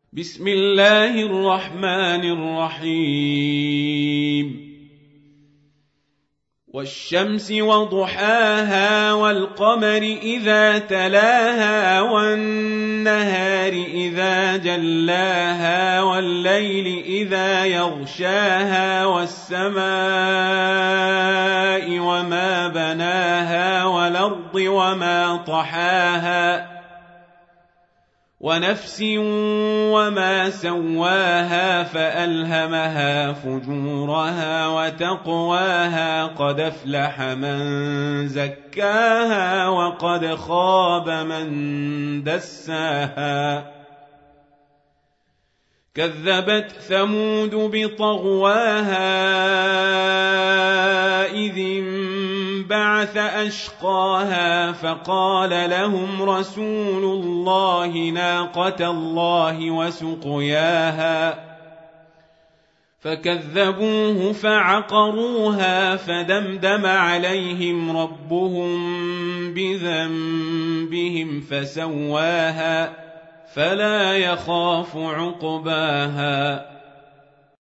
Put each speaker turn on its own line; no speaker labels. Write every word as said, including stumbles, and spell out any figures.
بسم الله الرحمن الرحيم والشمس وضحاها والقمر إذا تلاها والنهار إذا جلاها والليل إذا يغشاها والسماء وما بناها والأرض وما طحاها ونفس وما سواها فألهمها فجورها وتقواها قد أفلح من زكاها وقد خاب من دساها كذبت ثمود بطغواها إذ انبعث أشقاها فقال لهم رسول الله ناقة الله وسقياها فكذبوه فعقروها فدمدم عليهم ربهم بذنبهم فسواها فلا يخاف عقباها